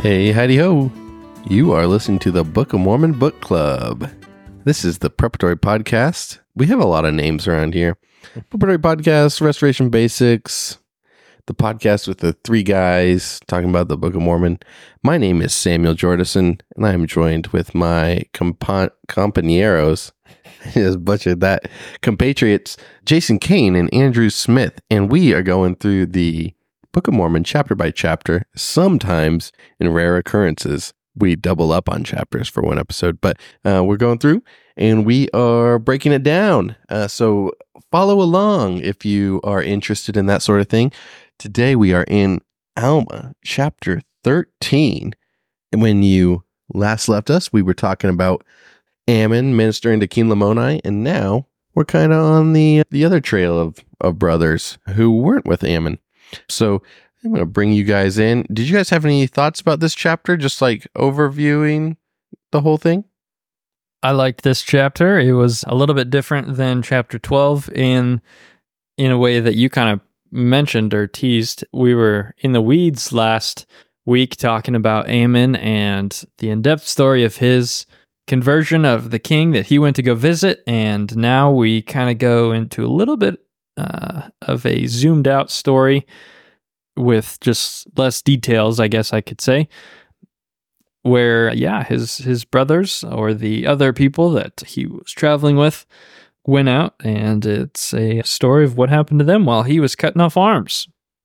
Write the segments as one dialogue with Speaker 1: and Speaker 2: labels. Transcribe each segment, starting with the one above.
Speaker 1: Hey, howdy ho. You are listening to the Book of Mormon Book Club. This is the Preparatory Podcast. We have a lot of names around here. Preparatory Podcast, Restoration Basics, the podcast with the three guys talking about the Book of Mormon. My name is Samuel Jordison, and I am joined with my compañeros, I just butchered that, compatriots, Jason Kane and Andrew Smith, and we are going through the Book of Mormon chapter by chapter. Sometimes, in rare occurrences, we double up on chapters for one episode, but we're going through and we are breaking it down. So follow along if you are interested in that sort of thing. Today we are in Alma, chapter 13. And when you last left us, we were talking about Ammon ministering to King Lamoni, and now we're kind of on the other trail of brothers who weren't with Ammon. So I'm going to bring you guys in. Did you guys have any thoughts about this chapter? Just like overviewing the whole thing?
Speaker 2: I liked this chapter. It was a little bit different than chapter 12 in a way that you kind of mentioned or teased. We were in the weeds last week talking about Ammon and the in-depth story of his conversion of the king that he went to go visit. And now we kind of go into a little bit of a zoomed out story with just less details, I guess I could say, where, his brothers or the other people that he was traveling with went out, and it's a story of what happened to them while he was cutting off arms.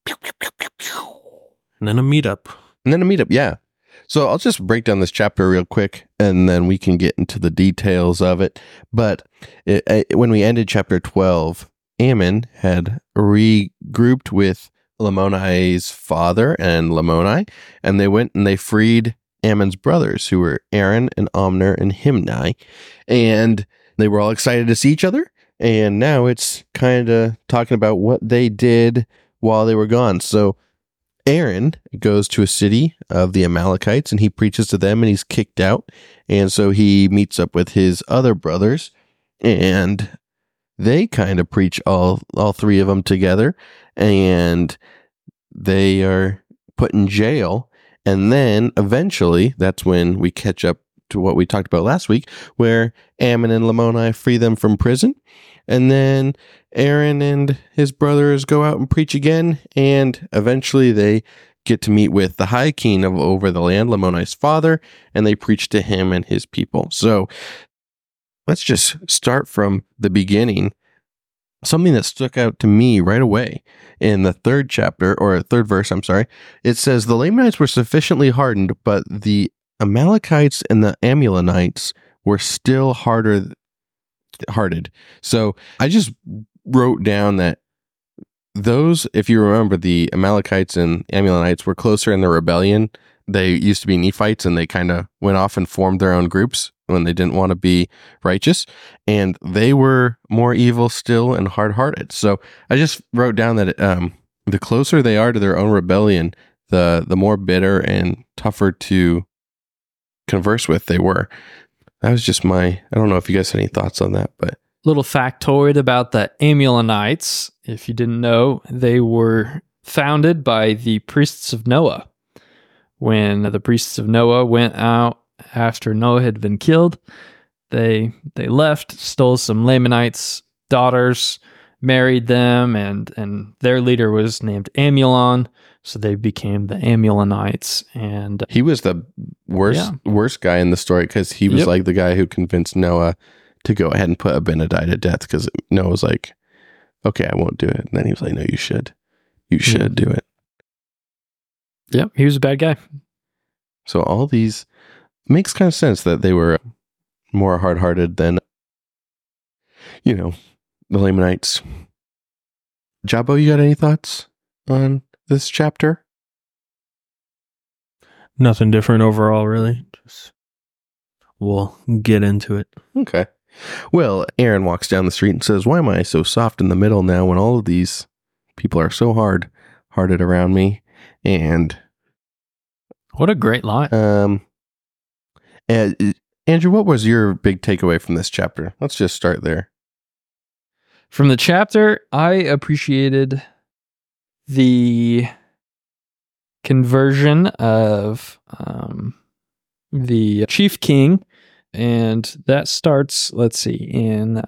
Speaker 3: And then a meetup.
Speaker 1: Yeah. So I'll just break down this chapter real quick, and then we can get into the details of it. But when we ended chapter 12, Ammon had regrouped with Lamoni's father and Lamoni, and they went and they freed Ammon's brothers, who were Aaron and Omner and Himni, and they were all excited to see each other. And now it's kind of talking about what they did while they were gone. So Aaron goes to a city of the Amalekites, and he preaches to them, and he's kicked out. And so he meets up with his other brothers, and they kind of preach all three of them together, and they are put in jail. And then eventually, that's when we catch up to what we talked about last week, where Ammon and Lamoni free them from prison. And then Aaron and his brothers go out and preach again, and eventually they get to meet with the high king of over the land, Lamoni's father, and they preach to him and his people. So let's just start from the beginning. Something that stuck out to me right away in the third verse, it says, the Lamanites were sufficiently hardened, but the Amalekites and the Ammonites were still hearted. So I just wrote down that those, if you remember, the Amalekites and Ammonites were closer in the rebellion. They used to be Nephites, and they kind of went off and formed their own groups when they didn't want to be righteous, and they were more evil still and hard-hearted. So I just wrote down that the closer they are to their own rebellion, the more bitter and tougher to converse with they were. That was just I don't know if you guys had any thoughts on that, but
Speaker 2: Little factoid about the Ammonites. If you didn't know, they were founded by the priests of Noah. When the priests of Noah went out after Noah had been killed, they left, stole some Lamanites' daughters, married them, and their leader was named Amulon, so they became the Ammonites. And
Speaker 1: he was the worst guy in the story, because he was like the guy who convinced Noah to go ahead and put Abinadi to death, because Noah was like, okay, I won't do it. And then he was like, no, you should do it.
Speaker 2: Yep, he was a bad guy.
Speaker 1: So all these makes kind of sense that they were more hard-hearted than, the Lamanites. Jabbo, you got any thoughts on this chapter?
Speaker 3: Nothing different overall, really. Just we'll get into it.
Speaker 1: Okay. Well, Aaron walks down the street and says, why am I so soft in the middle now when all of these people are so hard-hearted around me? And
Speaker 2: what a great line.
Speaker 1: Andrew, what was your big takeaway from this chapter? Let's just start there.
Speaker 2: From the chapter, I appreciated the conversion of the chief king, and that starts, let's see, in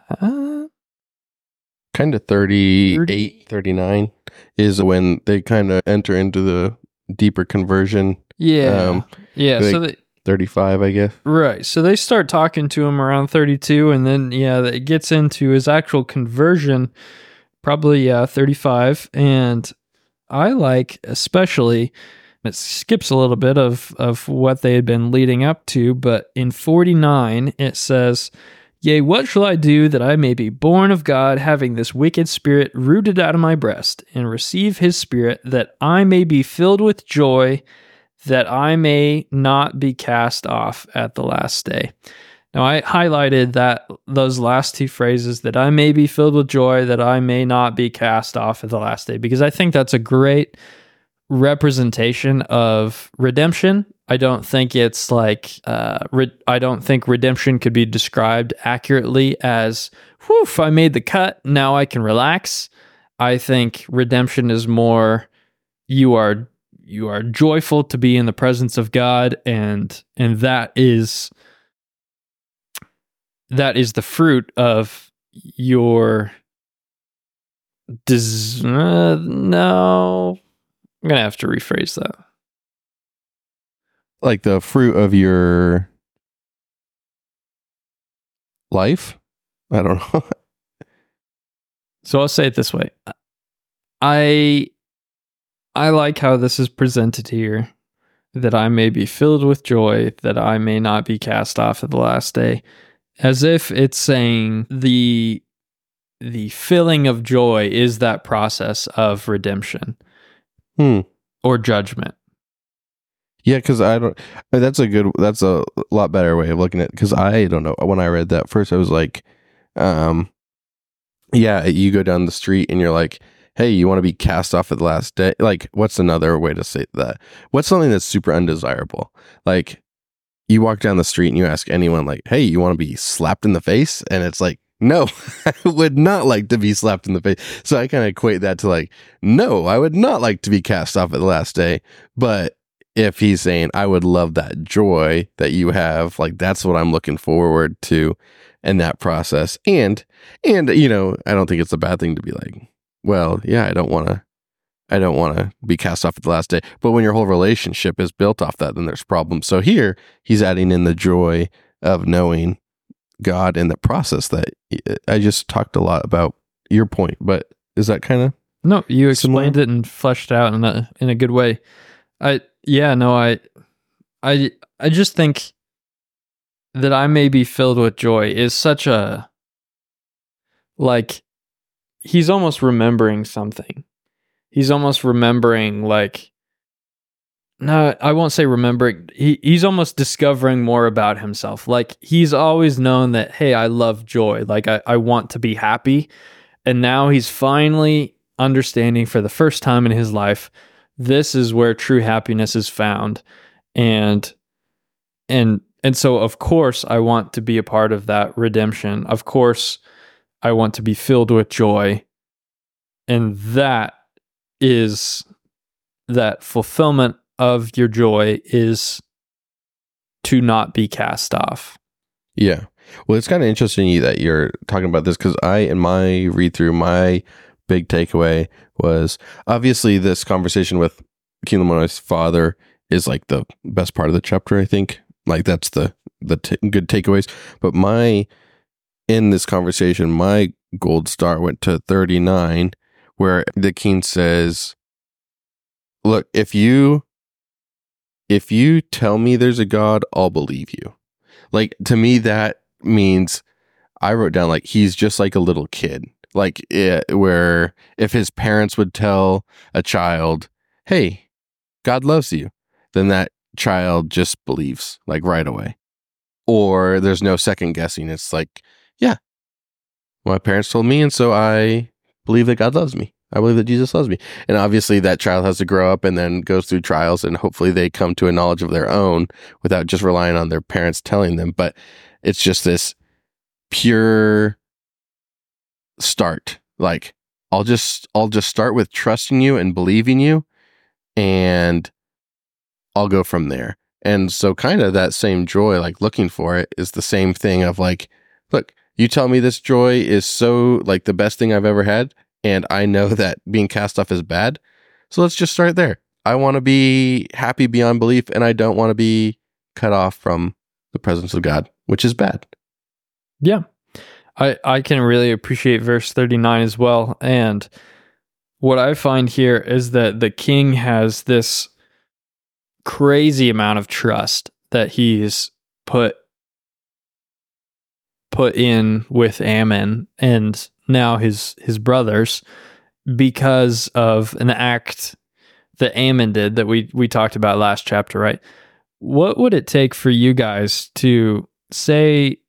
Speaker 1: kind of 38, 39 is when they kind of enter into the deeper conversion.
Speaker 2: yeah.
Speaker 1: like-
Speaker 2: So
Speaker 1: 35, I guess.
Speaker 2: right. So they start talking to him around 32, and then it gets into his actual conversion, probably 35. And I like, especially, it skips a little bit of what they had been leading up to, but in 49 it says, "Yea, what shall I do that I may be born of God, having this wicked spirit rooted out of my breast, and receive his spirit, that I may be filled with joy, that I may not be cast off at the last day." Now, I highlighted those last two phrases, that I may be filled with joy, that I may not be cast off at the last day, because I think that's a great representation of redemption. I don't think it's like, I don't think redemption could be described accurately as, whew, I made the cut, now I can relax. I think redemption is more, you are joyful to be in the presence of God, and that is the fruit of your no, I'm gonna have to rephrase that.
Speaker 1: Like the fruit of your life? I don't know.
Speaker 2: So I'll say it this way. I like how this is presented here, that I may be filled with joy, that I may not be cast off at the last day, as if it's saying the filling of joy is that process of redemption or judgment.
Speaker 1: Yeah, because that's a lot better way of looking at it, because I don't know. When I read that first, I was like, yeah, you go down the street and you're like, hey, you want to be cast off at the last day? Like, what's another way to say that? What's something that's super undesirable? Like, you walk down the street and you ask anyone, like, hey, you want to be slapped in the face? And it's like, no, I would not like to be slapped in the face. So I kind of equate that to like, no, I would not like to be cast off at the last day. But if he's saying, I would love that joy that you have, like, that's what I'm looking forward to in that process. And I don't think it's a bad thing to be like, well, yeah, I don't want to be cast off at the last day. But when your whole relationship is built off that, then there's problems. So here he's adding in the joy of knowing God in the process. That I just talked a lot about your point, but is that kind of
Speaker 2: no? You explained
Speaker 1: similar?
Speaker 2: it and fleshed out in a good way. I just think that I may be filled with joy is such a, like, he's almost remembering something. He's almost remembering, like, no, I won't say remembering. He's almost discovering more about himself. Like, he's always known that, hey, I love joy. Like, I want to be happy. And now he's finally understanding for the first time in his life, this is where true happiness is found. And so, of course, I want to be a part of that redemption. Of course, I want to be filled with joy. And that is that fulfillment of your joy is to not be cast off.
Speaker 1: Yeah. Well, it's kind of interesting that you're talking about this, because in my read through, my big takeaway was obviously this conversation with King Lemuel's father is like the best part of the chapter, I think. Like, that's the good takeaways. But in this conversation, my gold star went to 39, where the king says, look, if you tell me there's a God, I'll believe you. Like, to me, that means, I wrote down, like, he's just like a little kid. Like, where if his parents would tell a child, hey, God loves you, then that child just believes, like, right away. Or there's no second guessing. It's like, yeah, my parents told me, and so I believe that God loves me. I believe that Jesus loves me. And obviously that child has to grow up and then goes through trials, and hopefully they come to a knowledge of their own without just relying on their parents telling them. But it's just this pure start. Like, I'll just start with trusting you and believing you. And I'll go from there. And so kind of that same joy, like looking for it, is the same thing of like, look, you tell me this joy is so like the best thing I've ever had, and I know that being cast off is bad. So let's just start there. I want to be happy beyond belief, and I don't want to be cut off from the presence of God, which is bad.
Speaker 2: Yeah. I can really appreciate verse 39 as well. And what I find here is that the king has this crazy amount of trust that he's put in with Ammon and now his brothers because of an act that Ammon did that we talked about last chapter, right? What would it take for you guys to say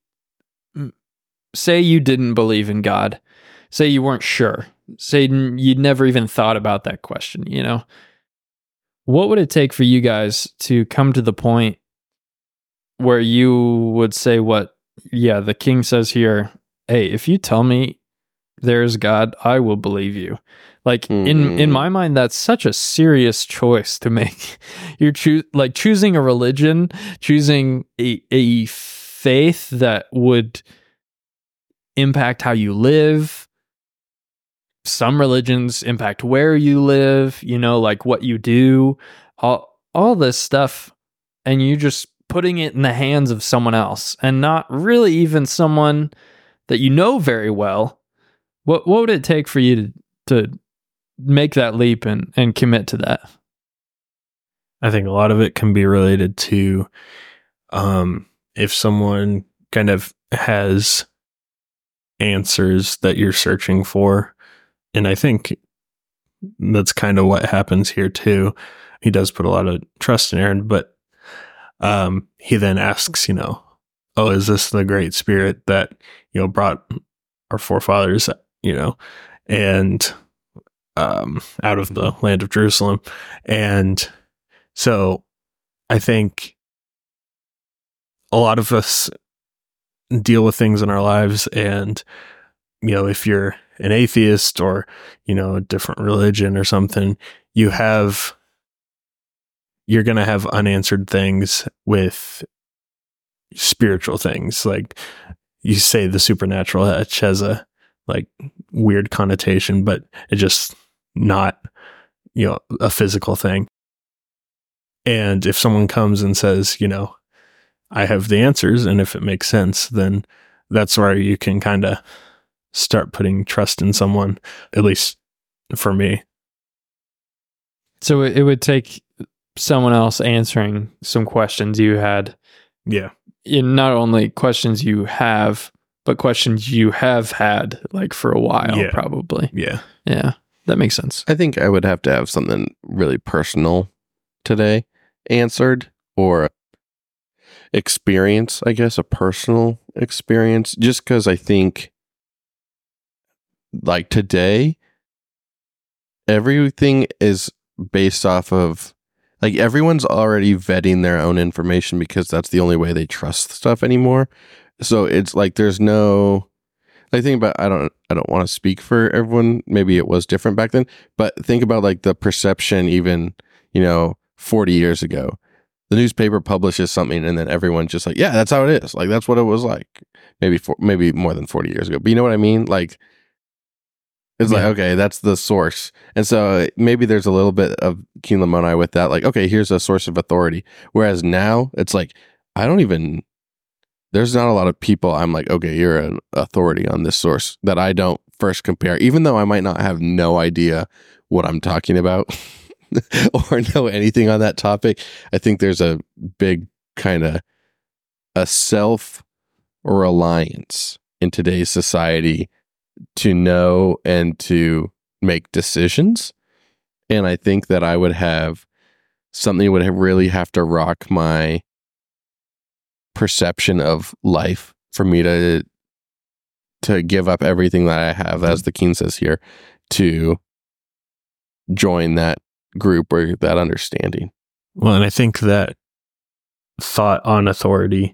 Speaker 2: you didn't believe in God, say you weren't sure, say you'd never even thought about that question, you know? What would it take for you guys to come to the point where you would say the king says here, hey, if you tell me there's God, I will believe you. Like in my mind, that's such a serious choice to make. You're choosing a religion, choosing a faith that would impact how you live. Some religions impact where you live, you know, like what you do, all this stuff, and you just putting it in the hands of someone else and not really even someone that you know very well. What would it take for you to make that leap and commit to that?
Speaker 3: I think a lot of it can be related to if someone kind of has answers that you're searching for. And I think that's kind of what happens here too. He does put a lot of trust in Aaron, but he then asks, oh, is this the Great Spirit that, brought our forefathers, and out of the land of Jerusalem? And so I think a lot of us deal with things in our lives, and if you're an atheist or a different religion or something, you're going to have unanswered things with spiritual things. Like you say the supernatural, which has a weird connotation, but it's just not a physical thing. And if someone comes and says, I have the answers, and if it makes sense, then that's where you can kind of start putting trust in someone, at least for me.
Speaker 2: So it would take someone else answering some questions you had.
Speaker 3: Yeah.
Speaker 2: Not only questions you have, but questions you have had for a while, probably.
Speaker 3: Yeah.
Speaker 2: Yeah. That makes sense.
Speaker 1: I think I would have to have something really personal today answered, or experience, I guess, a personal experience, just because I think today, everything is based off of everyone's already vetting their own information because that's the only way they trust stuff anymore. So it's there's no think about, I don't want to speak for everyone. Maybe it was different back then, but think about the perception even, 40 years ago. The newspaper publishes something and then everyone's just yeah, that's how it is. That's what it was like. Maybe more than 40 years ago. But you know what I mean? It's okay, that's the source. And so maybe there's a little bit of King Lamoni with that. Okay, here's a source of authority. Whereas now it's there's not a lot of people I'm okay, you're an authority on this source that I don't first compare, even though I might not have no idea what I'm talking about or know anything on that topic. I think there's a big kind of a self-reliance in today's society to know and to make decisions. And I think that I would have something would really have to rock my perception of life for me to give up everything that I have, as the king says here, to join that group or that understanding.
Speaker 3: Well, and I think that thought on authority,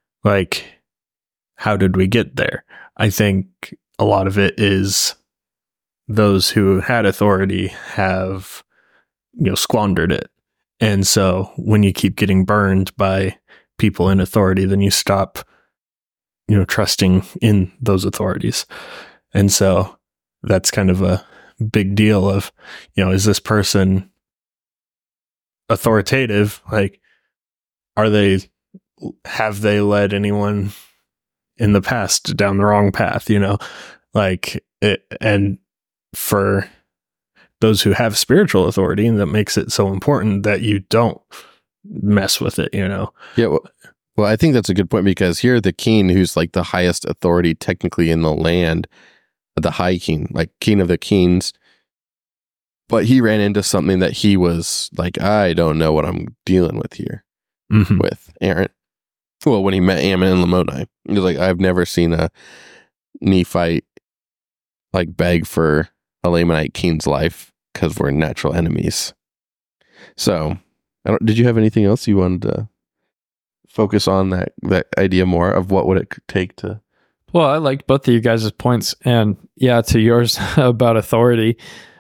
Speaker 3: how did we get there? I think a lot of it is those who had authority have, squandered it. And so when you keep getting burned by people in authority, then you stop, trusting in those authorities. And so that's kind of a big deal of, is this person authoritative? Like, have they led anyone in the past down the wrong path, and for those who have spiritual authority, and that makes it so important that you don't mess with it,
Speaker 1: Yeah. Well, I think that's a good point, because here the king, who's like the highest authority technically in the land, the high king, like king of the kings, but he ran into something that he was like, I don't know what I'm dealing with here with Aaron. Well, when he met Ammon and Lamoni, he was like, I've never seen a Nephite like beg for a Lamanite king's life because we're natural enemies. So, did you have anything else you wanted to focus on that idea more of what would it take to?
Speaker 2: Well, I liked both of you guys' points, and to yours about authority.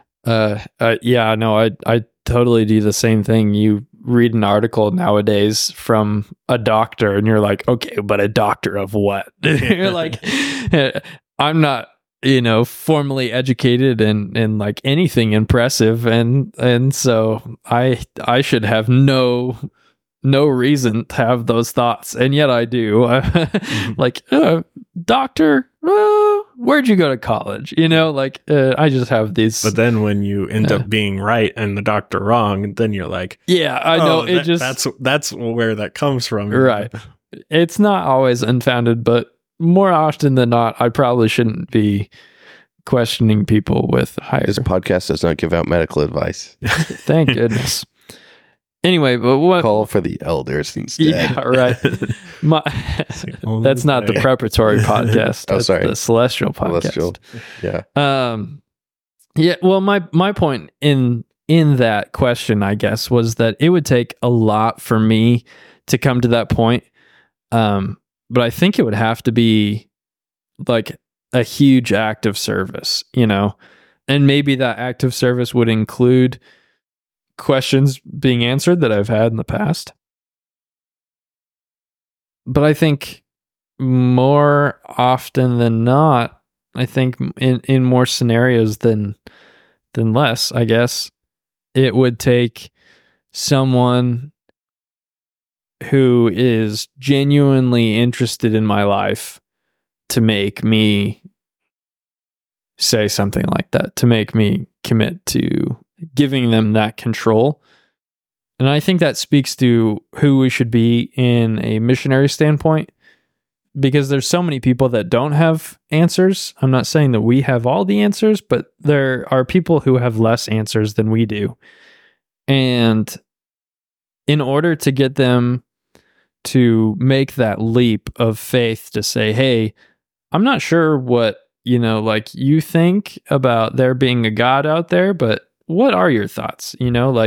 Speaker 2: I totally do the same thing. You read an article nowadays from a doctor and you're like, okay, but a doctor of what? You're like, I'm not, formally educated in like anything impressive. And so I should have no reason to have those thoughts. And yet I do. Like, doctor, where'd you go to college? I just have these.
Speaker 3: But then when you end up being right and the doctor wrong, then you're like,
Speaker 2: yeah, I know.
Speaker 3: That's where that comes from.
Speaker 2: Right. It's not always unfounded, but more often than not, I probably shouldn't be questioning people with higher.
Speaker 1: This podcast does not give out medical advice.
Speaker 2: Thank goodness. Anyway, but what?
Speaker 1: Call for the elders instead.
Speaker 2: Yeah, right. That's not the preparatory podcast. That's the celestial podcast.
Speaker 1: Yeah.
Speaker 2: Yeah. Well, my point in that question, I guess, was that it would take a lot for me to come to that point. But I think it would have to be like a huge act of service, and maybe that act of service would include questions being answered that I've had in the past. But I think more often than not, I think in more scenarios than less, I guess, it would take someone who is genuinely interested in my life to make me say something like that, to make me commit to giving them that control. And I think that speaks to who we should be in a missionary standpoint, because there's so many people that don't have answers. I'm not saying that we have all the answers, but there are people who have less answers than we do. And in order to get them to make that leap of faith to say, hey, I'm not sure what, you think about there being a God out there, but what are your thoughts?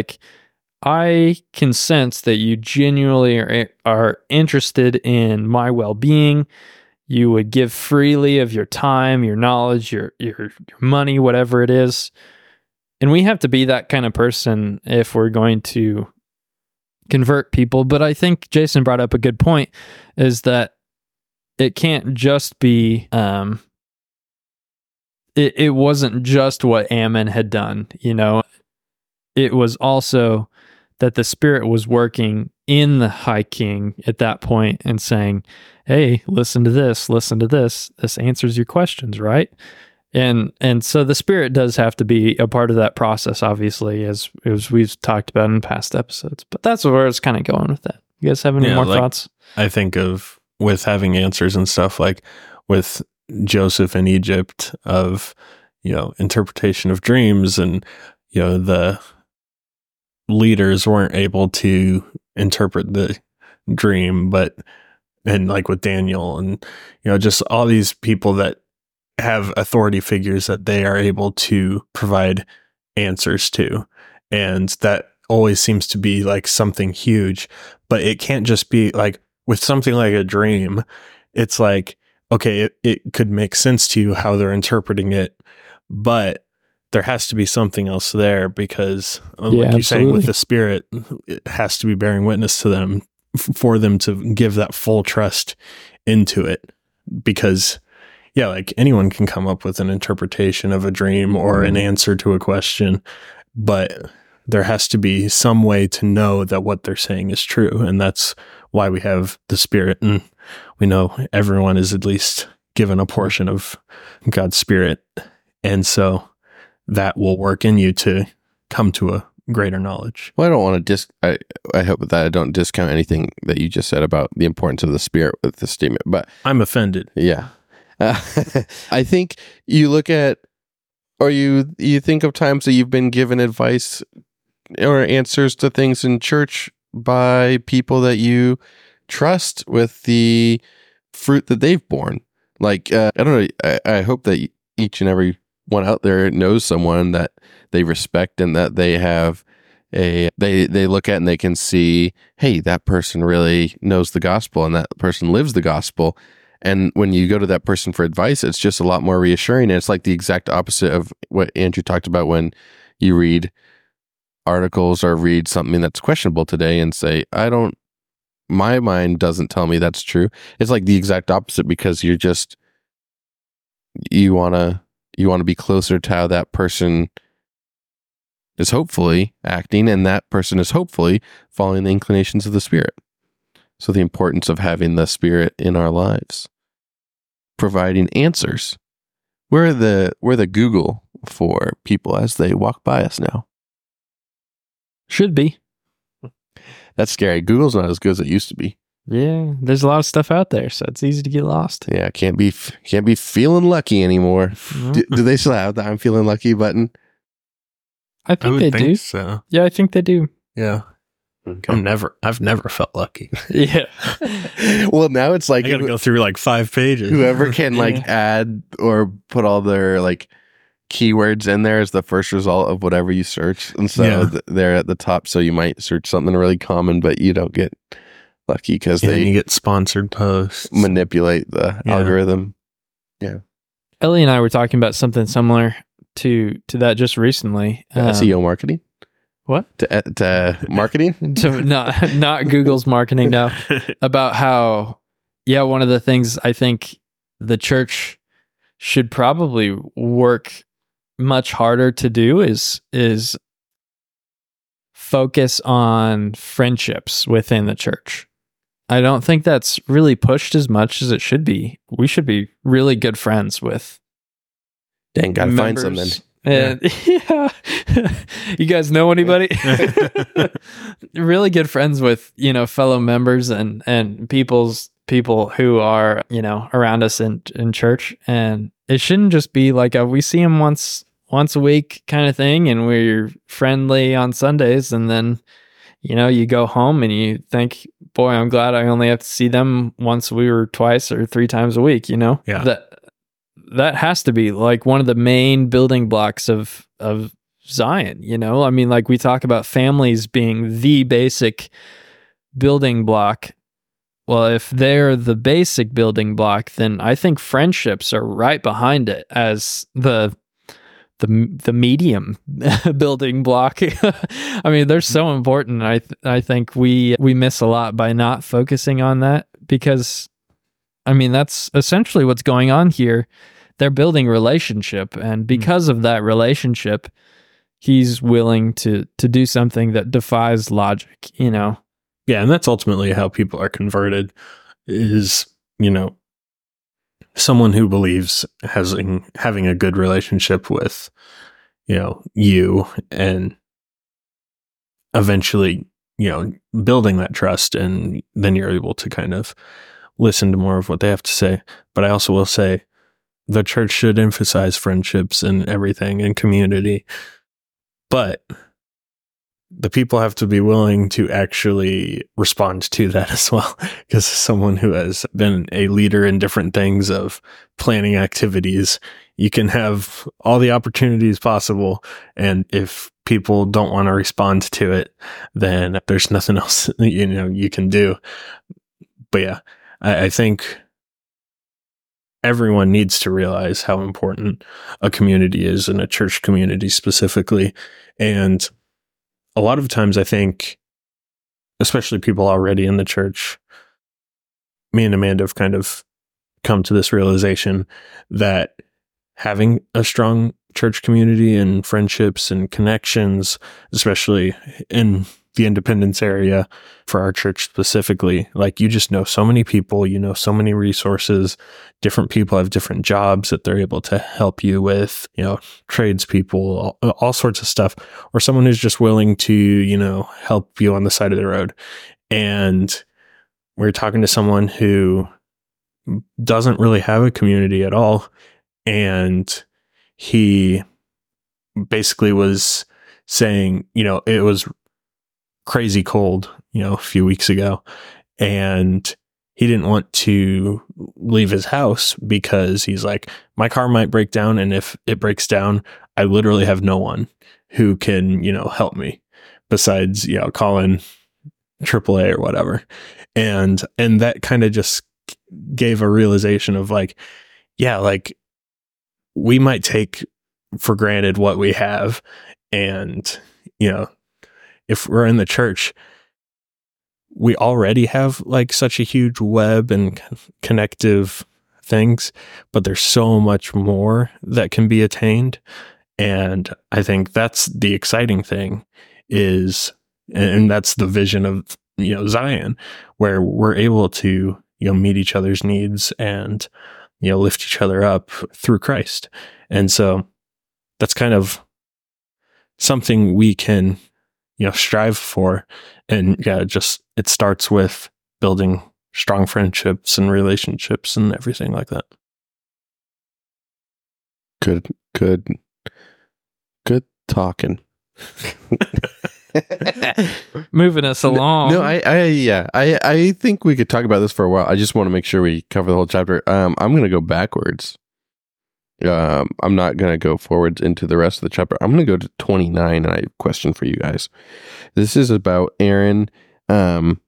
Speaker 2: I can sense that you genuinely are interested in my well-being. You would give freely of your time, your knowledge, your money, whatever it is. And we have to be that kind of person if we're going to convert people. But I think Jason brought up a good point, is that it can't just be, it wasn't just what Ammon had done, It was also that the Spirit was working in the High King at that point and saying, hey, listen to this, this answers your questions, right? And so the Spirit does have to be a part of that process, obviously, as we've talked about in past episodes. But that's where it's kind of going with that. You guys have any more thoughts?
Speaker 3: I think of with having answers and stuff, like with Joseph in Egypt, of, interpretation of dreams, and, the leaders weren't able to interpret the dream, and like with Daniel, and, just all these people that have authority figures that they are able to provide answers to. And that always seems to be like something huge, but it can't just be like with something like a dream. It's like, okay, it could make sense to you how they're interpreting it, but there has to be something else there, because
Speaker 2: Yeah,
Speaker 3: like you're saying with
Speaker 2: absolutely.
Speaker 3: the Spirit, it has to be bearing witness to them for them to give that full trust into it. Because yeah, like anyone can come up with an interpretation of a dream or an answer to a question, but there has to be some way to know that what they're saying is true. And that's why we have the Spirit, and we know everyone is at least given a portion of God's Spirit. And so that will work in you to come to a greater knowledge.
Speaker 1: Well, I don't want to I hope that I don't discount anything that you just said about the importance of the Spirit with this statement, but
Speaker 3: I'm offended.
Speaker 1: yeah. I think you look at, or you think of times that you've been given advice or answers to things in church by people that you trust with the fruit that they've borne. Like, I don't know, I hope that each and every one out there knows someone that they respect and that they have they look at and they can see, hey, that person really knows the gospel and that person lives the gospel. And when you go to that person for advice, it's just a lot more reassuring. And it's like the exact opposite of what Andrew talked about when you read articles or read something that's questionable today and say, my mind doesn't tell me that's true. It's like the exact opposite, because you want to be closer to how that person is hopefully acting, and that person is hopefully following the inclinations of the Spirit. So the importance of having the Spirit in our lives, providing answers. We're the Google for people as they walk by us now.
Speaker 2: Should be.
Speaker 1: That's scary. Google's not as good as it used to be.
Speaker 2: Yeah, there's a lot of stuff out there, so it's easy to get lost.
Speaker 1: Yeah, can't be feeling lucky anymore. Do they still have the "I'm feeling lucky" button?
Speaker 2: I think they do.
Speaker 3: So.
Speaker 2: Yeah, I think they do.
Speaker 3: Yeah.
Speaker 1: Okay.
Speaker 3: I've never felt lucky.
Speaker 2: Yeah.
Speaker 1: Well, now it's like
Speaker 3: I gotta go through like 5 pages.
Speaker 1: whoever can like add or put all their like keywords in there is the first result of whatever you search, and so they're at the top. So you might search something really common, but you don't get lucky because
Speaker 3: and
Speaker 1: they
Speaker 3: you get sponsored posts,
Speaker 1: manipulate the algorithm. Yeah.
Speaker 2: Ellie and I were talking about something similar to that just recently.
Speaker 1: SEO marketing.
Speaker 2: What?
Speaker 1: To marketing?
Speaker 2: To not Google's marketing now. About how, one of the things I think the church should probably work much harder to do is focus on friendships within the church. I don't think that's really pushed as much as it should be. We should be really good friends with.
Speaker 1: Dang, gotta find some then.
Speaker 2: And you guys know anybody? Really good friends with, fellow members and people who are, around us in church. And it shouldn't just be like we see them once a week kind of thing, and we're friendly on Sundays, and then you go home and you think, boy, I'm glad I only have to see them once or twice or 3 times a week.
Speaker 3: Yeah.
Speaker 2: That has to be like one of the main building blocks of Zion. I mean, like we talk about families being the basic building block. Well, if they're the basic building block, then I think friendships are right behind it as the medium building block. I mean, they're so important. I think we miss a lot by not focusing on that, because I mean, that's essentially what's going on here. They're building relationship, and because of that relationship, he's willing to do something that defies logic, Yeah,
Speaker 3: and that's ultimately how people are converted, is, someone who believes having a good relationship with, you, and eventually, building that trust, and then you're able to kind of listen to more of what they have to say. But I also will say the church should emphasize friendships and everything and community, but the people have to be willing to actually respond to that as well. Because someone who has been a leader in different things of planning activities, you can have all the opportunities possible, and if people don't want to respond to it, then there's nothing else you can do. But yeah, I think everyone needs to realize how important a community is, and a church community specifically. And a lot of times I think, especially people already in the church, me and Amanda have kind of come to this realization that having a strong church community and friendships and connections, especially in the Independence area for our church specifically, like, you just know so many people, you know so many resources, different people have different jobs that they're able to help you with, you know, tradespeople, all sorts of stuff, or someone who's just willing to, you know, help you on the side of the road. And we're talking to someone who doesn't really have a community at all, and he basically was saying, you know, it was crazy cold, you know, a few weeks ago, and he didn't want to leave his house because he's like, my car might break down, and if it breaks down, I literally have no one who can, you know, help me besides, you know, calling AAA or whatever. And that kind of just gave a realization of like, yeah, like, we might take for granted what we have. And, you know, if we're in the church, we already have like such a huge web and connective things, but there's so much more that can be attained. And I think that's the exciting thing is, and that's the vision of, you know, Zion, where we're able to, you know, meet each other's needs and, you know, lift each other up through Christ. And so that's kind of something we can, you know, strive for. And yeah, it starts with building strong friendships and relationships and everything like that.
Speaker 1: Good talking.
Speaker 2: Moving us along.
Speaker 1: No, I think we could talk about this for a while. I just want to make sure we cover the whole chapter. I'm going to go backwards. I'm not going to go forwards into the rest of the chapter. I'm going to go to 29, and I have a question for you guys. This is about Ammon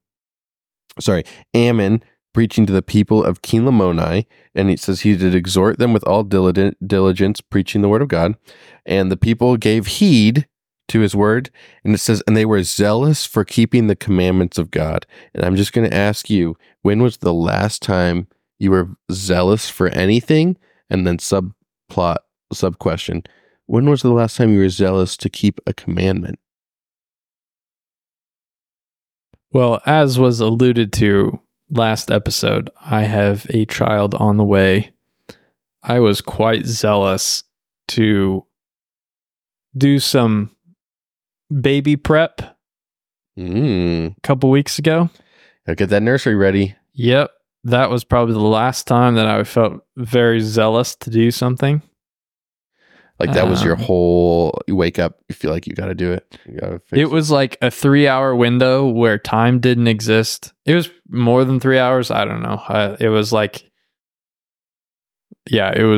Speaker 1: preaching to the people of King-Lamoni, and it says he did exhort them with all diligence, preaching the word of God, and the people gave heed to his word, and it says, and they were zealous for keeping the commandments of God. And I'm just going to ask you, when was the last time you were zealous for anything? And then sub question, when was the last time you were zealous to keep a commandment?
Speaker 2: Well, as was alluded to last episode, I have a child on the way. I was quite zealous to do some baby prep a couple weeks ago.
Speaker 1: Gotta get that nursery ready.
Speaker 2: Yep. That was probably the last time that I felt very zealous to do something.
Speaker 1: Like that was your whole, you wake up, you feel like you got to do it. You gotta fix
Speaker 2: it was like a 3-hour window where time didn't exist. It was more than 3 hours. I don't know. It was like, I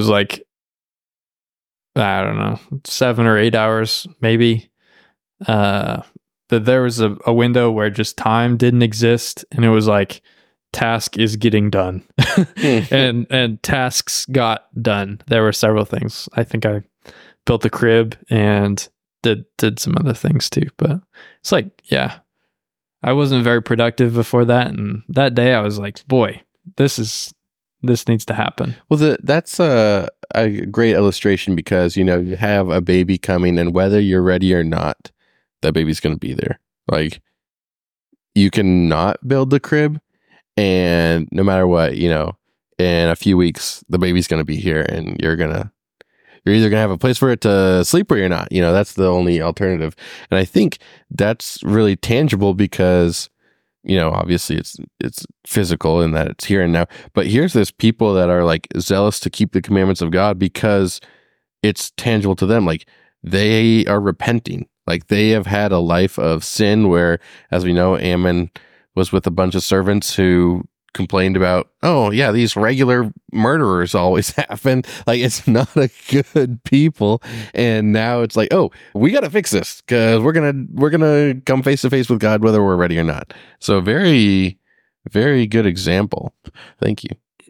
Speaker 2: don't know, 7 or 8 hours, maybe. But there was a window where just time didn't exist. And it was like, task is getting done. and tasks got done. There were several things. I think I built the crib and did some other things too. But it's like, I wasn't very productive before that. And that day I was like, boy, this needs to happen.
Speaker 1: Well, that's a great illustration because, you know, you have a baby coming and whether you're ready or not, that baby's going to be there. Like, you can not build the crib, and no matter what, you know, in a few weeks, the baby's going to be here and you're either going to have a place for it to sleep or you're not. You know, that's the only alternative. And I think that's really tangible because, you know, obviously it's physical in that it's here and now. But here's this people that are like zealous to keep the commandments of God because it's tangible to them. Like, they are repenting. Like, they have had a life of sin where, as we know, Ammon was with a bunch of servants who complained about, oh yeah, these regular murderers always happen. Like, it's not a good people. And now it's like, oh, we got to fix this because we're gonna come face to face with God whether we're ready or not. So very, very good example. Thank you.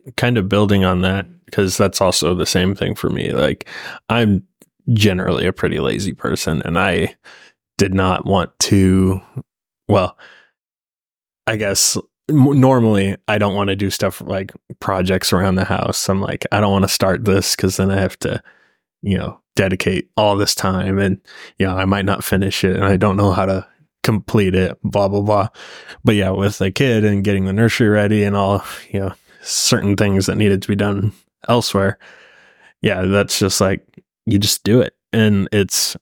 Speaker 3: kind of building on that, because that's also the same thing for me. Like, I'm generally a pretty lazy person, and I did not want to, well, I guess normally I don't want to do stuff like projects around the house. I'm like, I don't want to start this because then I have to, dedicate all this time, and, I might not finish it, and I don't know how to complete it, blah, blah, blah. But yeah, with a kid and getting the nursery ready and all, certain things that needed to be done elsewhere. Yeah, that's just like, you just do it. And it's,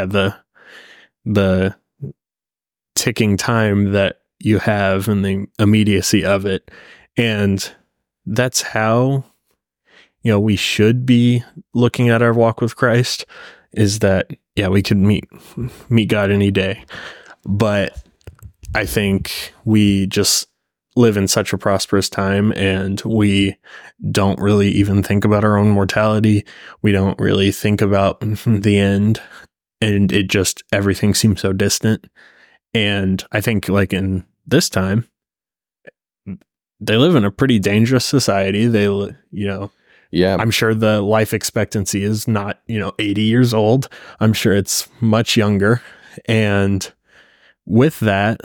Speaker 3: the ticking time that you have and the immediacy of it. And that's how, we should be looking at our walk with Christ, is that, we could meet God any day. But I think we just live in such a prosperous time, and we don't really even think about our own mortality. We don't really think about the end, and it just, everything seems so distant. And I think, like, in this time, they live in a pretty dangerous society. They,
Speaker 1: Yeah.
Speaker 3: I'm sure the life expectancy is not, 80 years old. I'm sure it's much younger. And with that,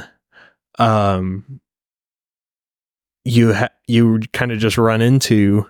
Speaker 3: you kind of just run into,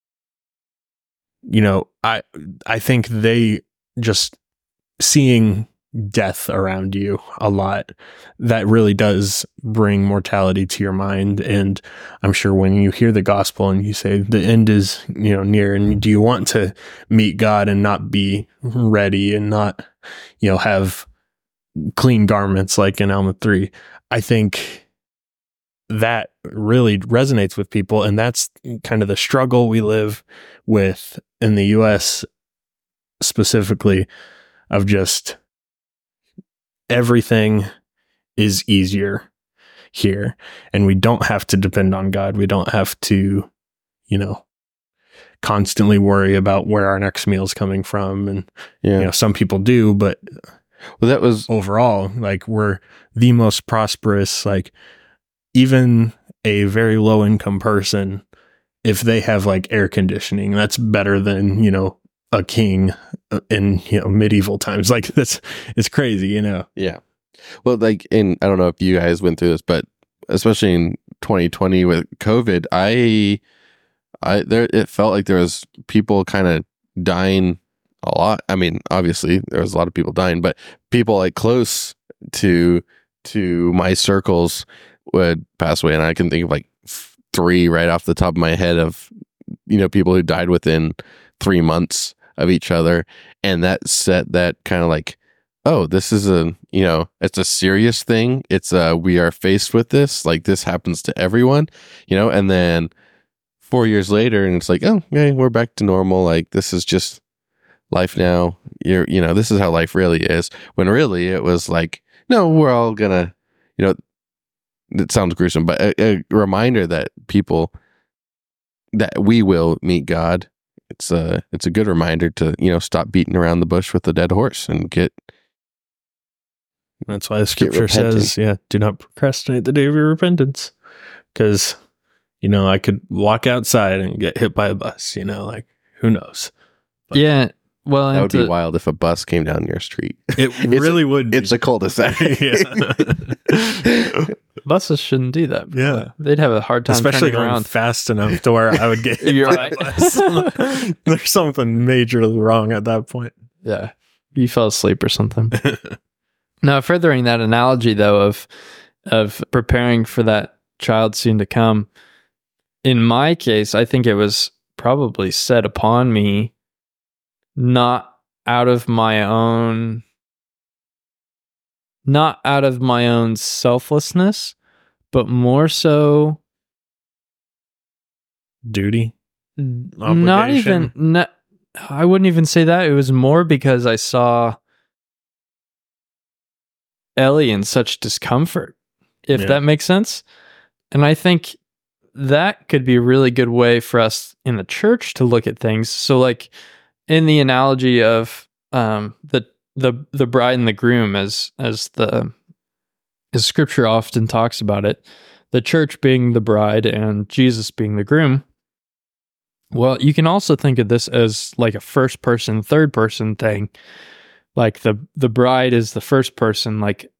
Speaker 3: I think they just seeing death around you a lot, that really does bring mortality to your mind. And I'm sure when you hear the gospel and you say the end is, near, and do you want to meet God and not be ready and not, have clean garments like in Alma 3, I think that really resonates with people. And that's kind of the struggle we live with in the US specifically, of just everything is easier here, and we don't have to depend on God. We don't have to, constantly worry about where our next meal is coming from. And, some people do, but
Speaker 1: that was
Speaker 3: overall, like, we're the most prosperous, like, even a very low income person, if they have like air conditioning, that's better than, a king in, medieval times. Like, it's crazy,
Speaker 1: Yeah. Well, like, I don't know if you guys went through this, but especially in 2020 with COVID, it felt like there was people kind of dying a lot. I mean, obviously there was a lot of people dying, but people like close to my circles would pass away. And I can think of like 3 right off the top of my head of, people who died within 3 months of each other. And that set that kind of like, oh, this is it's a serious thing. It's we are faced with this, like, this happens to everyone, and then 4 years later, and it's like, oh, okay, we're back to normal. Like, this is just life now. This is how life really is. When really it was like, no, we're all gonna, it sounds gruesome, but a reminder that that we will meet God. It's a good reminder to, stop beating around the bush with the dead horse and get.
Speaker 3: That's why the scripture says, do not procrastinate the day of your repentance. Because, I could walk outside and get hit by a bus, like, who knows?
Speaker 2: But yeah. Well,
Speaker 1: that would be wild if a bus came down your street.
Speaker 3: It really would.
Speaker 1: It's a cul-de-sac.
Speaker 2: Buses shouldn't do that.
Speaker 3: Yeah.
Speaker 2: They'd have a hard time,
Speaker 3: especially
Speaker 2: going
Speaker 3: around fast enough to where I would get hit by a bus. There's something majorly wrong at that point.
Speaker 2: Yeah. You fell asleep or something. Now, furthering that analogy, though, of preparing for that child soon to come, in my case, I think it was probably set upon me not out of my own selflessness, but more so
Speaker 3: duty,
Speaker 2: obligation. Not even. I wouldn't even say that. It was more because I saw Ellie in such discomfort, if that makes sense. And I think that could be a really good way for us in the church to look at things. So, like, in the analogy of the bride and the groom, as scripture often talks about it, the church being the bride and Jesus being the groom, Well, you can also think of this as like a first person, third person thing. Like the bride is the first person, like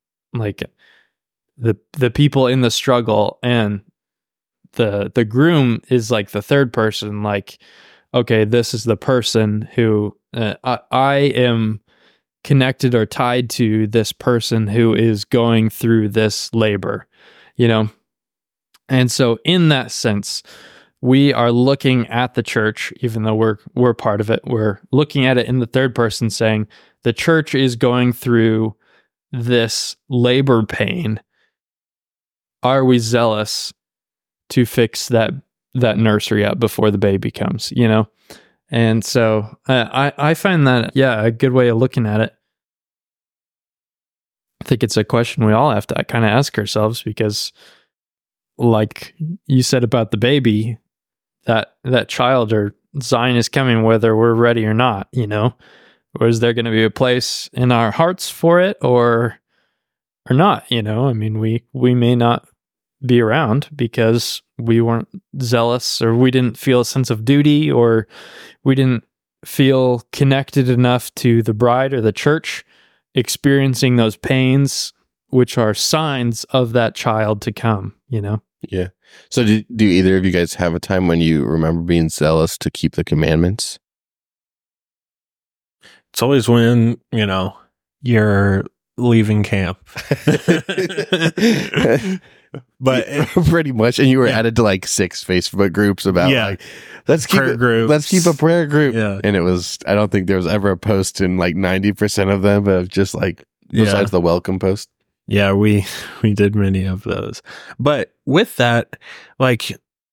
Speaker 2: the people in the struggle, and the groom is like the third person, like, okay, this is the person who I am connected or tied to, this person who is going through this labor, you know? And so in that sense, we are looking at the church, even though we're part of it, we're looking at it in the third person, saying the church is going through this labor pain. Are we zealous to fix that nursery up before the baby comes, you know? And so I find that, a good way of looking at it. I think it's a question we all have to kind of ask ourselves, because like you said about the baby, that child or Zion is coming whether we're ready or not, you know? Or is there going to be a place in our hearts for it or not, you know? I mean, we may not be around because we weren't zealous, or we didn't feel a sense of duty, or we didn't feel connected enough to the bride or the church experiencing those pains, which are signs of that child to come, you know?
Speaker 1: Yeah. So do either of you guys have a time when you remember being zealous to keep the commandments?
Speaker 3: It's always when, you know, you're leaving camp. But
Speaker 1: pretty much, and you were added to like 6 Facebook groups about like, let's keep a prayer group.
Speaker 3: Yeah.
Speaker 1: And it was, I don't think there was ever a post in like 90% of them of just like, besides the welcome post.
Speaker 3: Yeah, we did many of those. But with that, like,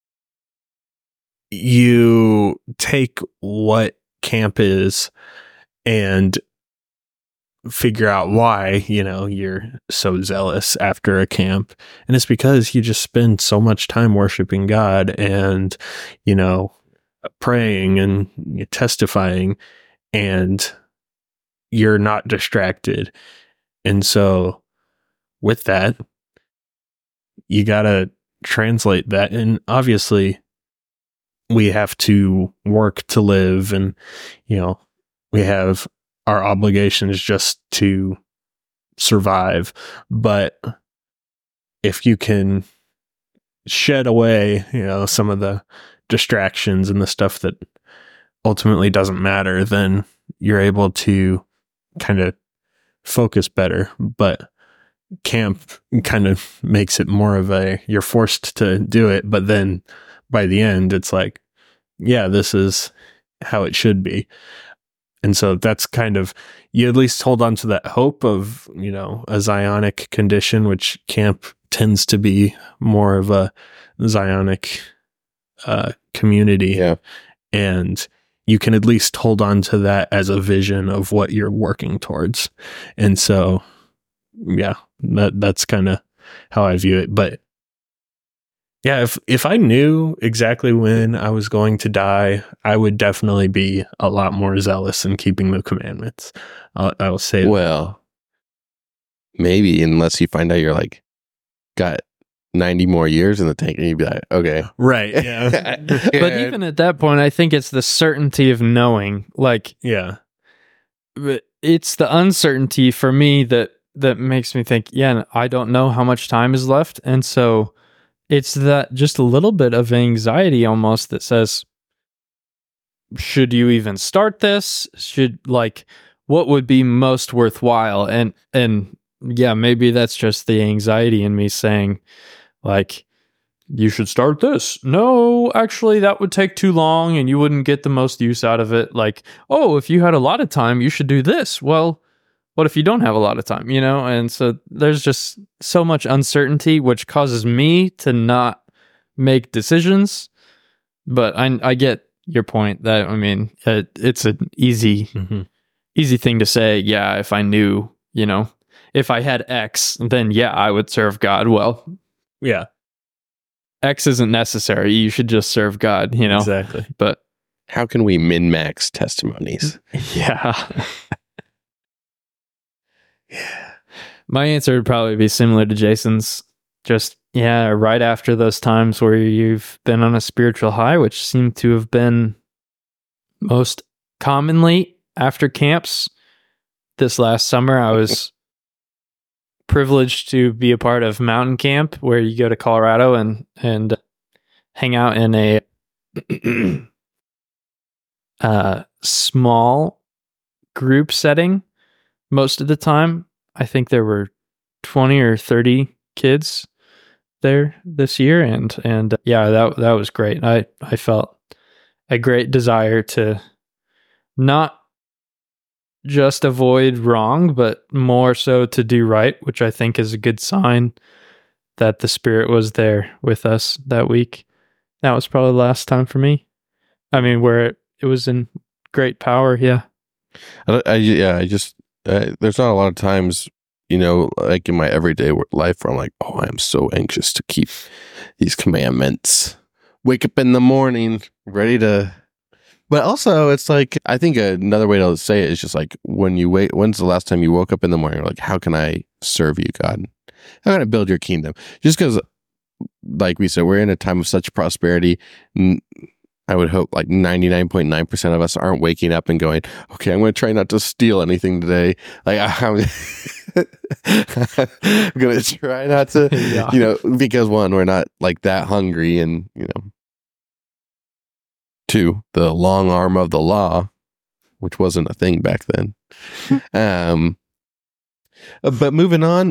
Speaker 3: you take what camp is and figure out why, you know, you're so zealous after a camp. And it's because you just spend so much time worshiping God and, you know, praying and testifying, and you're not distracted. And so with that, you got to translate that. And obviously we have to work to live, and, you know, we have our obligations just to survive. But if you can shed away, you know, some of the distractions and the stuff that ultimately doesn't matter, then you're able to kind of focus better. But camp kind of makes it more of you're forced to do it, but then by the end, it's like, yeah, this is how it should be. And so that's kind of, you at least hold on to that hope of, you know, a Zionic condition, which camp tends to be more of a Zionic community.
Speaker 1: Yeah.
Speaker 3: And you can at least hold on to that as a vision of what you're working towards. And so, yeah, that's kind of how I view it. But yeah, if I knew exactly when I was going to die, I would definitely be a lot more zealous in keeping the commandments. I'll say that.
Speaker 1: Well, maybe, unless you find out you're like got 90 more years in the tank, and you'd be like, okay.
Speaker 3: Right, yeah.
Speaker 2: But even at that point, I think it's the certainty of knowing, like,
Speaker 3: yeah,
Speaker 2: it's the uncertainty for me that makes me think, yeah, I don't know how much time is left. And so it's that just a little bit of anxiety almost that says, should you even start this? What would be most worthwhile? And yeah, maybe that's just the anxiety in me saying, like, you should start this. No, actually, that would take too long and you wouldn't get the most use out of it. Like, oh, if you had a lot of time, you should do this. Well, what if you don't have a lot of time, you know? And so there's just so much uncertainty, which causes me to not make decisions. But I get your point that, I mean, it's an easy thing to say. Yeah, if I knew, you know, if I had X, then yeah, I would serve God. Well,
Speaker 3: yeah,
Speaker 2: X isn't necessary. You should just serve God, you know?
Speaker 3: Exactly.
Speaker 2: But
Speaker 1: how can we min-max testimonies?
Speaker 2: Yeah. Yeah. My answer would probably be similar to Jason's. Just, Yeah, right after those times where you've been on a spiritual high, which seem to have been most commonly after camps. This last summer, I was privileged to be a part of mountain camp, where you go to Colorado and hang out in a small group setting most of the time. I think there were 20 or 30 kids there this year, and yeah, that was great. I felt a great desire to not just avoid wrong, but more so to do right, which I think is a good sign that the Spirit was there with us that week. That was probably the last time for me. I mean, where it was in great power. Yeah.
Speaker 1: There's not a lot of times, like in my everyday life where I'm like, oh, I'm so anxious to keep these commandments. Wake up in the morning, ready to. But also, it's like, I think another way to say it is just like, when's the last time you woke up in the morning? Like, how can I serve you, God? How can I build your kingdom? Just because, like we said, we're in a time of such prosperity. I would hope like 99.9% of us aren't waking up and going, okay, I'm going to try not to steal anything today. Like, I'm going to try not to, because one, we're not like that hungry, and, two, the long arm of the law, which wasn't a thing back then. But moving on,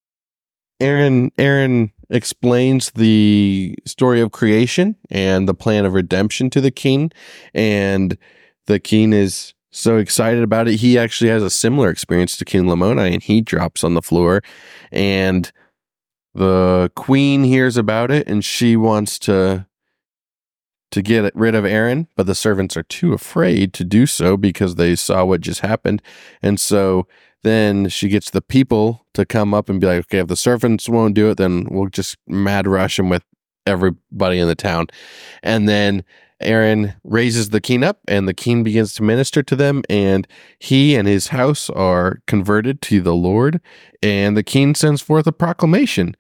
Speaker 1: Aaron explains the story of creation and the plan of redemption to the king, and the king is so excited about it. He actually has a similar experience to King Lamoni, and he drops on the floor, and the queen hears about it, and she wants to get rid of Aaron, but the servants are too afraid to do so because they saw what just happened. And so then she gets the people to come up and be like, okay, if the servants won't do it, then we'll just mad rush him with everybody in the town. And then Aaron raises the king up, and the king begins to minister to them, and he and his house are converted to the Lord, and the king sends forth a proclamation.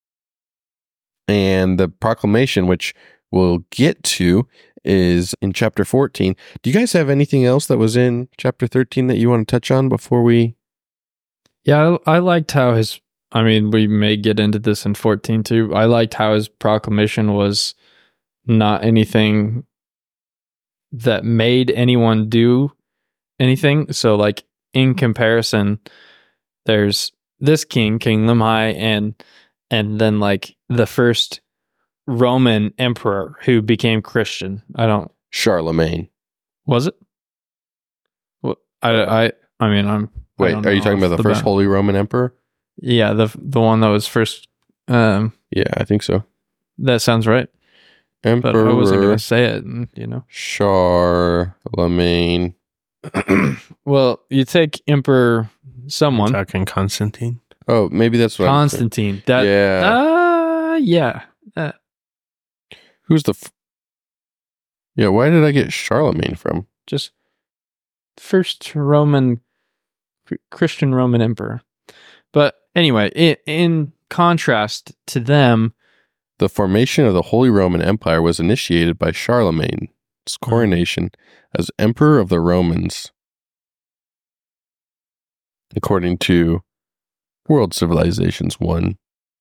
Speaker 1: And the proclamation, which we'll get to, is in chapter 14. Do you guys have anything else that was in chapter 13 that you want to touch on before we?
Speaker 2: Yeah, I liked how we may get into this in 14 too. I liked how his proclamation was not anything that made anyone do anything. So like in comparison, there's this King Limhi, and then like the first Roman emperor who became Christian.
Speaker 1: Charlemagne.
Speaker 2: Was it? Well, I'm.
Speaker 1: Wait, are you talking about the first Holy Roman Emperor?
Speaker 2: Yeah, the one that was first.
Speaker 1: Yeah, I think so.
Speaker 2: That sounds right.
Speaker 1: Emperor.
Speaker 2: But I wasn't going to say it.
Speaker 1: Charlemagne.
Speaker 2: Well, you take Emperor someone.
Speaker 3: You're talking Constantine.
Speaker 1: Oh, maybe that's what
Speaker 2: Constantine.
Speaker 1: Yeah. Who's the? Yeah, why did I get Charlemagne from?
Speaker 2: Just first Christian Roman emperor. But anyway, in contrast to them,
Speaker 1: the formation of the Holy Roman Empire was initiated by Charlemagne's coronation as Emperor of the Romans, according to World Civilizations 1.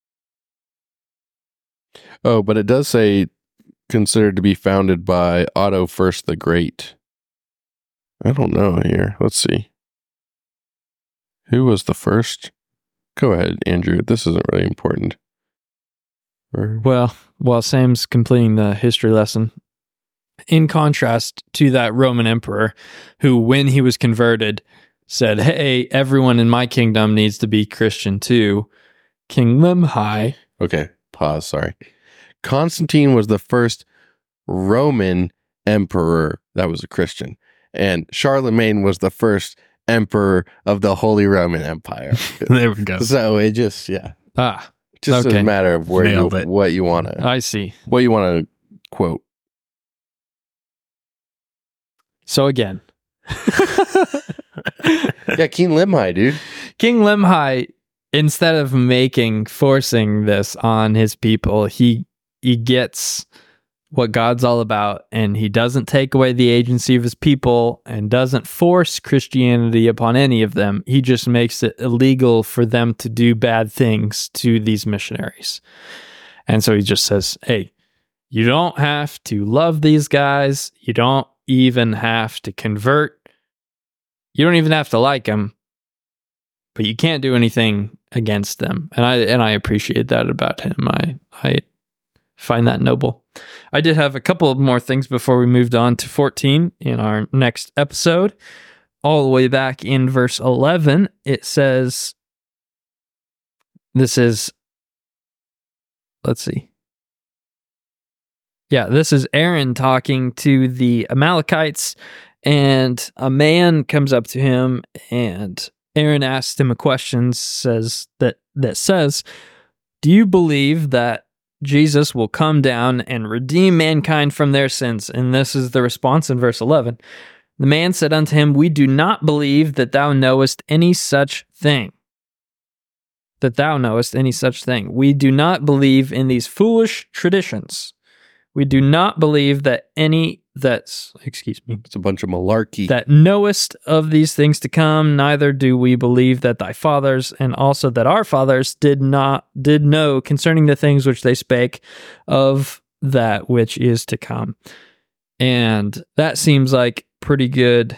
Speaker 1: Oh, but it does say considered to be founded by Otto I the Great. I don't know here. Let's see. Who was the first? Go ahead, Andrew. This isn't really important.
Speaker 2: Well, while Sam's completing the history lesson, in contrast to that Roman emperor who, when he was converted, said, hey, everyone in my kingdom needs to be Christian too, King Limhi.
Speaker 1: Okay, pause, sorry. Constantine was the first Roman emperor that was a Christian, and Charlemagne was the first emperor of the Holy Roman Empire.
Speaker 3: There we go.
Speaker 1: So it just, yeah. Just
Speaker 2: okay.
Speaker 1: a matter of what you want to.
Speaker 2: I see.
Speaker 1: What you want to quote.
Speaker 2: So again.
Speaker 1: Yeah, King Limhi, dude.
Speaker 2: King Limhi instead of forcing this on his people, he gets what God's all about, and he doesn't take away the agency of his people and doesn't force Christianity upon any of them. He just makes it illegal for them to do bad things to these missionaries. And so he just says, hey, you don't have to love these guys. You don't even have to convert. You don't even have to like them, but you can't do anything against them. And I appreciate that about him. I find that noble. I did have a couple of more things before we moved on to 14 in our next episode. All the way back in verse 11, it says, this is Aaron talking to the Amalekites, and a man comes up to him, and Aaron asks him a question that says, do you believe that Jesus will come down and redeem mankind from their sins? And this is the response in verse 11. The man said unto him, we do not believe that thou knowest any such thing. We do not believe in these foolish traditions. We do not believe that it's
Speaker 1: a bunch of malarkey.
Speaker 2: That knowest of these things to come, neither do we believe that thy fathers and also that our fathers did know concerning the things which they spake of that which is to come. And that seems like pretty good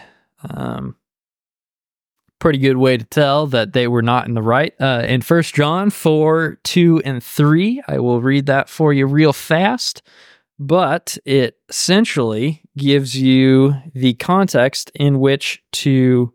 Speaker 2: way to tell that they were not in the right. In 1 John 4, 2, and 3, I will read that for you real fast. But it essentially gives you the context in which to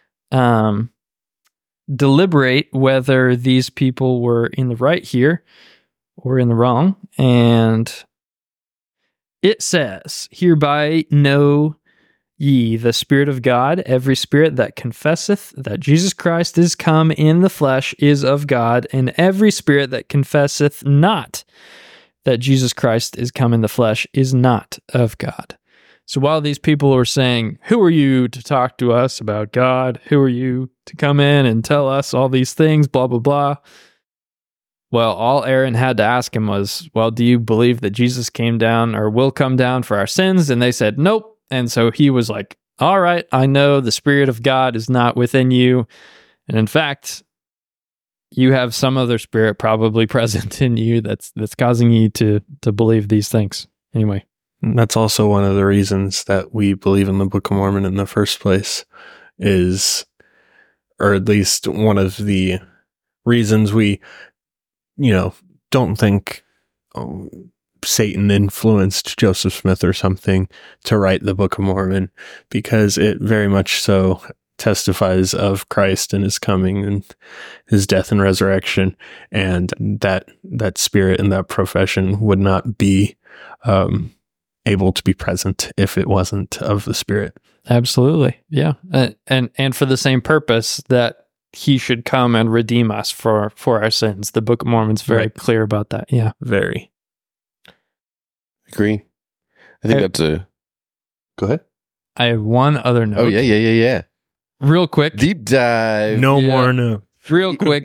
Speaker 2: deliberate whether these people were in the right here or in the wrong. And it says, hereby know ye the Spirit of God. Every spirit that confesseth that Jesus Christ is come in the flesh is of God, and every spirit that confesseth not that Jesus Christ is come in the flesh is not of God. So while these people were saying, who are you to talk to us about God? Who are you to come in and tell us all these things, blah, blah, blah. Well, all Aaron had to ask him was, well, do you believe that Jesus came down or will come down for our sins? And they said, nope. And so he was like, all right, I know the Spirit of God is not within you. And in fact, you have some other spirit probably present in you that's causing you to believe these things. Anyway.
Speaker 3: That's also one of the reasons that we believe in the Book of Mormon in the first place is, or at least one of the reasons we, don't think Satan influenced Joseph Smith or something to write the Book of Mormon, because it very much so testifies of Christ and his coming and his death and resurrection, and that spirit and that profession would not be able to be present if it wasn't of the Spirit.
Speaker 2: Absolutely. Yeah. And for the same purpose that he should come and redeem us for our sins. The Book of Mormon's very clear about that. Yeah.
Speaker 3: Very.
Speaker 1: Agree. I think that's a... Go ahead.
Speaker 2: I have one other note.
Speaker 1: Oh, yeah.
Speaker 2: Real quick.
Speaker 1: Deep dive.
Speaker 3: No more notes.
Speaker 2: Real quick.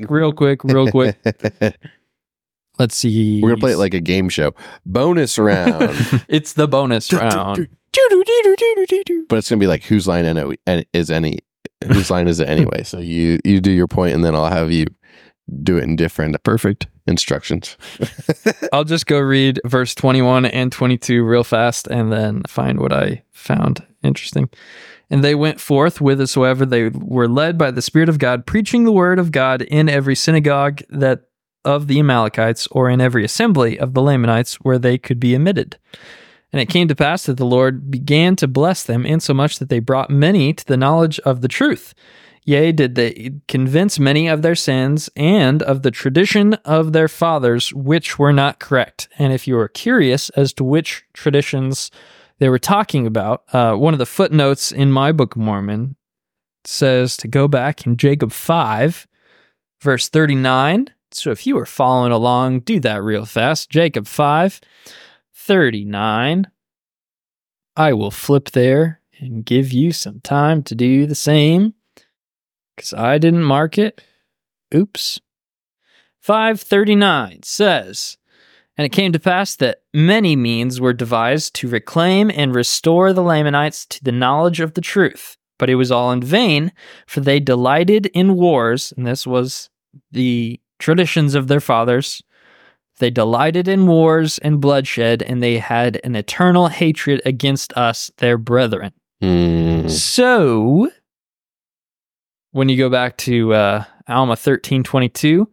Speaker 2: Let's see.
Speaker 1: We're going to play it like a game show. Bonus round.
Speaker 2: It's the bonus round.
Speaker 1: But it's going to be like, whose line is it anyway? So you do your point, and then I'll have you do it in different perfect instructions.
Speaker 2: I'll just go read verse 21 and 22 real fast and then find what I found interesting. And they went forth whithersoever they were led by the Spirit of God, preaching the word of God in every synagogue that of the Amalekites, or in every assembly of the Lamanites, where they could be admitted. And it came to pass that the Lord began to bless them, insomuch that they brought many to the knowledge of the truth. Yea, did they convince many of their sins and of the tradition of their fathers, which were not correct. And if you are curious as to which traditions they were talking about, one of the footnotes in my Book of Mormon says to go back in Jacob 5, verse 39. So if you were following along, do that real fast. Jacob 5, 39. I will flip there and give you some time to do the same, because I didn't mark it. Oops. 5:39 says, "And it came to pass that many means were devised to reclaim and restore the Lamanites to the knowledge of the truth. But it was all in vain, for they delighted in wars," and this was the traditions of their fathers. "They delighted in wars and bloodshed, and they had an eternal hatred against us, their brethren." So, when you go back to Alma 13:22,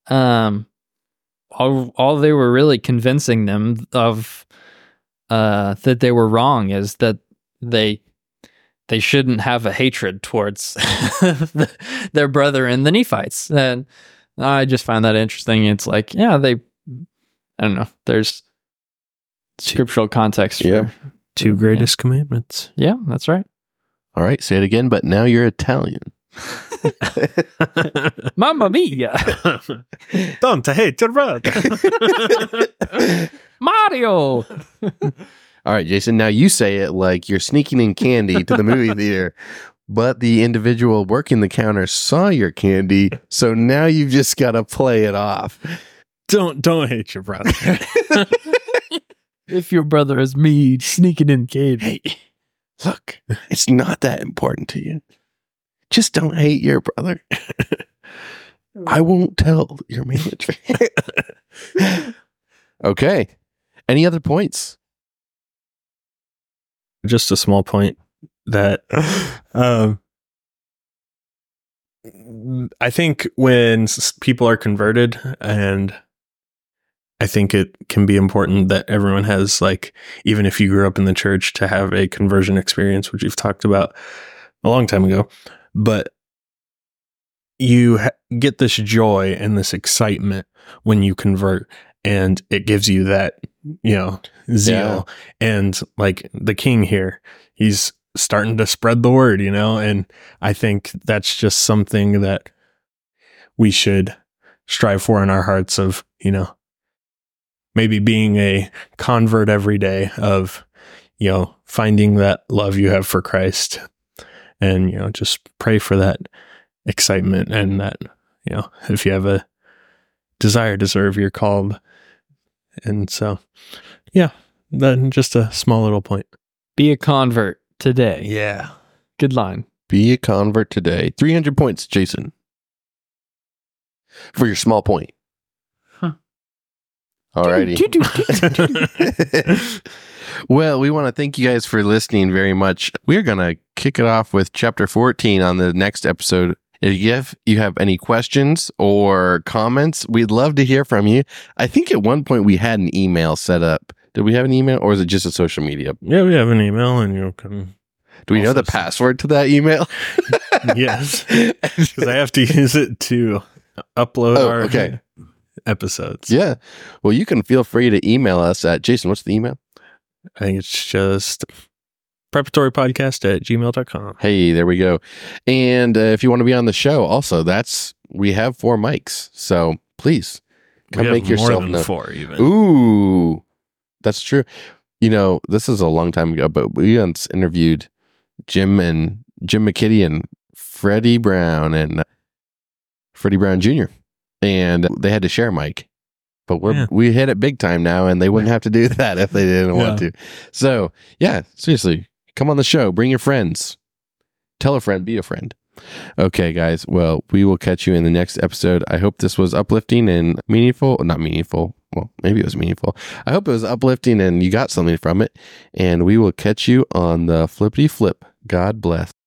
Speaker 2: all they were really convincing them of that they were wrong is that they shouldn't have a hatred towards their brethren, the Nephites. And I just find that interesting. It's like, yeah, I don't know. There's scriptural context.
Speaker 1: Yeah.
Speaker 3: Two greatest commandments.
Speaker 2: Yeah, that's right.
Speaker 1: All right, say it again, but now you're Italian.
Speaker 2: Mamma mia.
Speaker 3: Don't hate your brother.
Speaker 2: Mario.
Speaker 1: All right, Jason, now you say it like you're sneaking in candy to the movie theater, but the individual working the counter saw your candy, so now you've just got to play it off.
Speaker 3: Don't hate your brother.
Speaker 2: If your brother is me sneaking in candy.
Speaker 1: Hey, look, it's not that important to you. Just don't hate your brother. I won't tell your manager. Okay. Any other points?
Speaker 3: Just a small point that I think when people are converted, and I think it can be important that everyone has, like, even if you grew up in the church, to have a conversion experience, which you've talked about a long time ago. But you get this joy and this excitement when you convert, and it gives you that, zeal. Yeah. And like the king here, he's starting to spread the word, and I think that's just something that we should strive for in our hearts of, maybe being a convert every day, of, finding that love you have for Christ, and, just pray for that excitement, and that, if you have a desire to serve, you're called. And so, yeah, then just a small little point.
Speaker 2: Be a convert today.
Speaker 3: Yeah.
Speaker 2: Good line.
Speaker 1: Be a convert today. 300 points, Jason, for your small point.
Speaker 2: Huh.
Speaker 1: Alrighty. Well, we want to thank you guys for listening very much. We're going to kick it off with chapter 14 on the next episode. If you have any questions or comments, we'd love to hear from you. I think at one point we had an email set up. Did we have an email, or is it just a social media?
Speaker 3: Yeah, we have an email, and you can.
Speaker 1: Do we know the password to that email?
Speaker 3: Yes, because I have to use it to upload our episodes.
Speaker 1: Yeah. Well, you can feel free to email us at Jason. What's the email?
Speaker 3: I think it's just preparatorypodcast@gmail.com.
Speaker 1: Hey, there we go. And if you want to be on the show, also, we have 4 mics. So please come make yourself known.
Speaker 3: 4 even.
Speaker 1: Ooh, that's true. This is a long time ago, but we once interviewed Jim McKitty and Freddie Brown Jr. And they had to share a mic. But we hit it big time now, and they wouldn't have to do that if they didn't want to. So, yeah, seriously, come on the show. Bring your friends. Tell a friend. Be a friend. Okay, guys. Well, we will catch you in the next episode. I hope this was uplifting and meaningful. Not meaningful. Well, maybe it was meaningful. I hope it was uplifting and you got something from it. And we will catch you on the flippity flip. God bless.